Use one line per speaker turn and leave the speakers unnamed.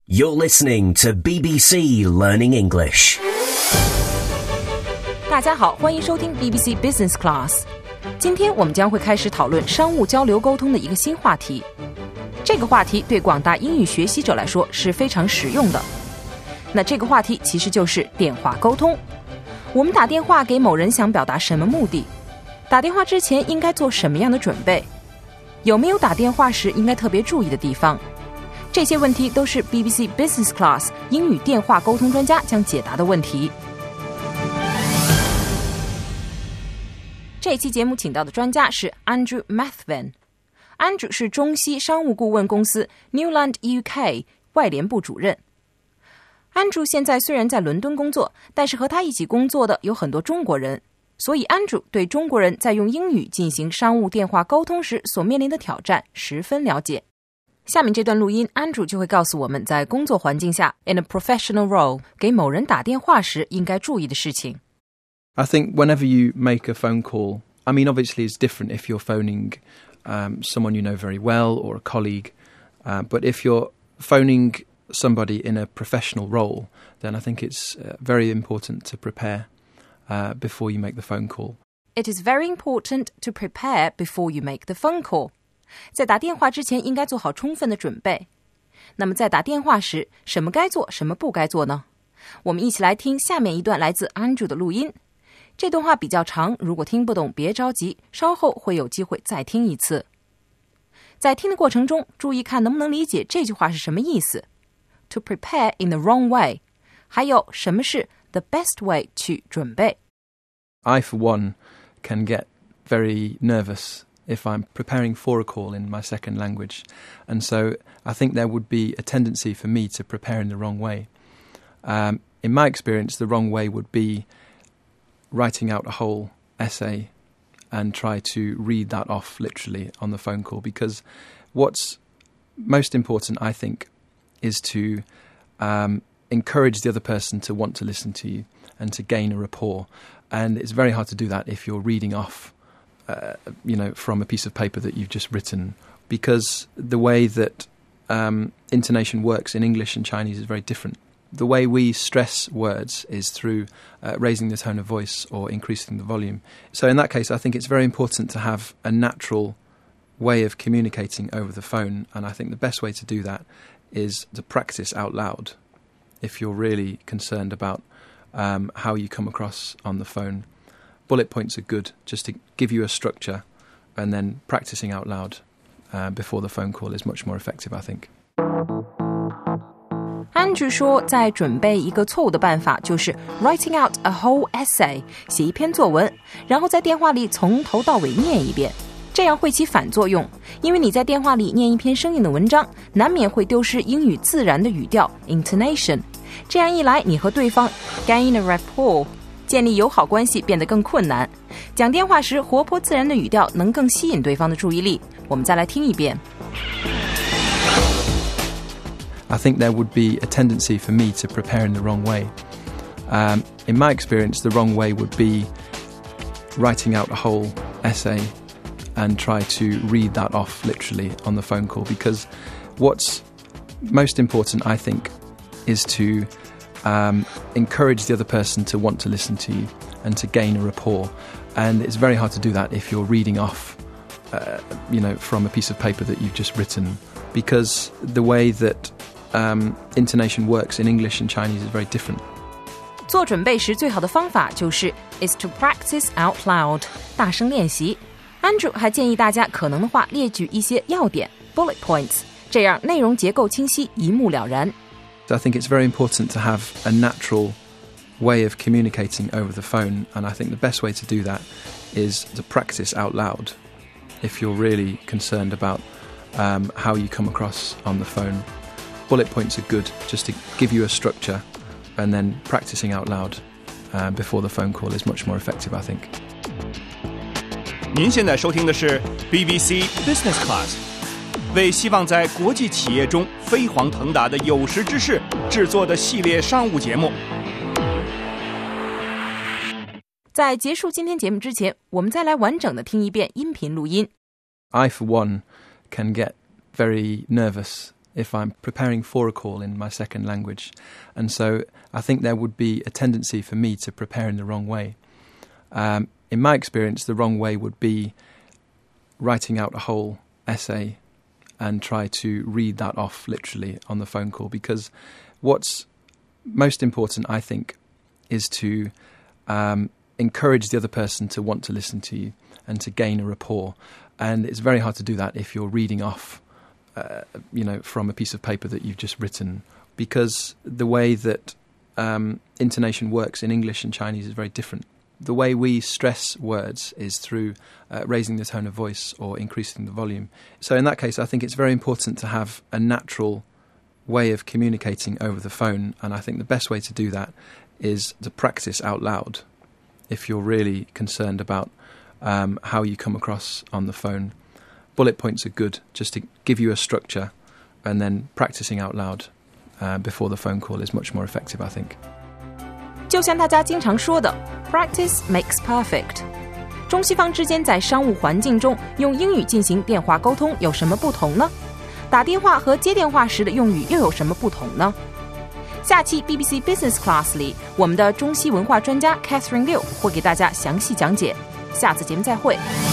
You're listening to BBC Learning English.
大家好，欢迎收听 BBC Business Class。今天我们将会开始讨论商务交流沟通的一个新话题。这个话题对广大英语学习者来说是非常实用的。那这个话题其实就是电话沟通。我们打电话给某人想表达什么目的？打电话之前应该做什么样的准备？有没有打电话时应该特别注意的地方？这些问题都是 BBC Business Class 英语电话沟通专家将解答的问题。这期节目请到的专家是 Andrew Methven。Andrew 是中西商务顾问公司 Newland UK 外联部主任。Andrew 现在虽然在伦敦工作，但是和他一起工作的有很多中国人，所以 Andrew 对中国人在用英语进行商务电话沟通时所面临的挑战十分了解。下面这段录音 Andrew 就会告诉我们在工作环境下 in a professional role 给某人打电话时应该注意的事情。
I think whenever you make a phone call, I mean obviously it's different if you're phoning someone you know very well or a colleague, but if you're phoning somebody in a professional role, then I think it's very important to prepare before you make the phone call.
It is very important to prepare before you make the phone call. 在打电话之前应该做好充分的准备。那么在打电话时，什么该做，什么不该做呢？我们一起来听下面一段来自 Andrew 的录音。这段话比较长，如果听不懂别着急，稍后会有机会再听一次。在听的过程中，注意看能不能理解这句话是什么意思。To prepare in the wrong way， 还有什么是 the best way 去准备。
I, for one, can get very nervous if I'm preparing for a call in my second language. And so I think there would be a tendency for me to prepare in the wrong way. In my experience, the wrong way would be writing out a whole essay and try to read that off literally on the phone call, because what's most important, I think, is to encourage the other person to want to listen to you and to gain a rapport. And it's very hard to do that if you're reading off from a piece of paper that you've just written, because the way that intonation works in English and Chinese is very different. The way we stress words is through raising the tone of voice or increasing the volume. So in that case, I think it's very important to have a natural way of communicating over the phone, and I think the best way to do that is to practice out loud if you're really concerned about how you come across on the phone. Bullet points are good, just to give you a structure, and then practicing out loud before the phone call is much more effective, I think.
Andrew 说，在准备一个错误的办法就是 writing out a whole essay， 写一篇作文，然后在电话里从头到尾念一遍，这样会起反作用，因为你在电话里念一篇生硬的文章，难免会丢失英语自然的语调 intonation， 这样一来你和对方 gain a rapport，建立友好关系变得更困难。讲电话时活泼自然的语调能更吸引对方的注意力。我们再来听一遍。
I think there would be a tendency for me to prepare in the wrong way. In my experience, the wrong way would be writing out a whole essay and try to read that off literally on the phone call, because what's most important, I think, is to encourage the other person to want to listen to you and to gain a rapport. And it's very hard to do that if you're reading off, from a piece of paper that you've just written, because the way that intonation works in English and Chinese is very different.
做准备时最好的方法就是 is to practice out loud， 大声练习。Andrew 还建议大家可能的话列举一些要点 bullet points， 这样内容结构清晰，一目了然。
I think it's very important to have a natural way of communicating over the phone, and I think the best way to do that is to practice out loud if you're really concerned about how you come across on the phone. Bullet points are good, just to give you a structure, and then practicing out loud before the phone call is much more effective, I think.
您现在收听的是 BBC Business Class， 为希望在国际企业中飞黄腾达的有识之士制作的系列商务节目。
在结束今天节目之前，我们再来完整的听一遍音频录音。
I, for one, can get very nervous if I'm preparing for a call in my second language. And so I think there would be a tendency for me to prepare in the wrong way. In my experience, the wrong way would be writing out a whole essay and try to read that off literally on the phone call, because what's most important, I think, is to encourage the other person to want to listen to you and to gain a rapport. And it's very hard to do that if you're reading off, from a piece of paper that you've just written, because the way that intonation works in English and Chinese is very different. The way we stress words is through raising the tone of voice or increasing the volume. So in that case, I think it's very important to have a natural way of communicating over the phone, and I think the best way to do that is to practice out loud if you're really concerned about how you come across on the phone. Bullet points are good just to give you a structure, and then practicing out loud before the phone call is much more effective, I think.
就像大家经常说的 Practice makes perfect。 中西方之间在商务环境中用英语进行电话沟通有什么不同呢？打电话和接电话时的用语又有什么不同呢？下期 BBC Business Class 里，我们的中西文化专家 Catherine Liu 会给大家详细讲解。下次节目再会。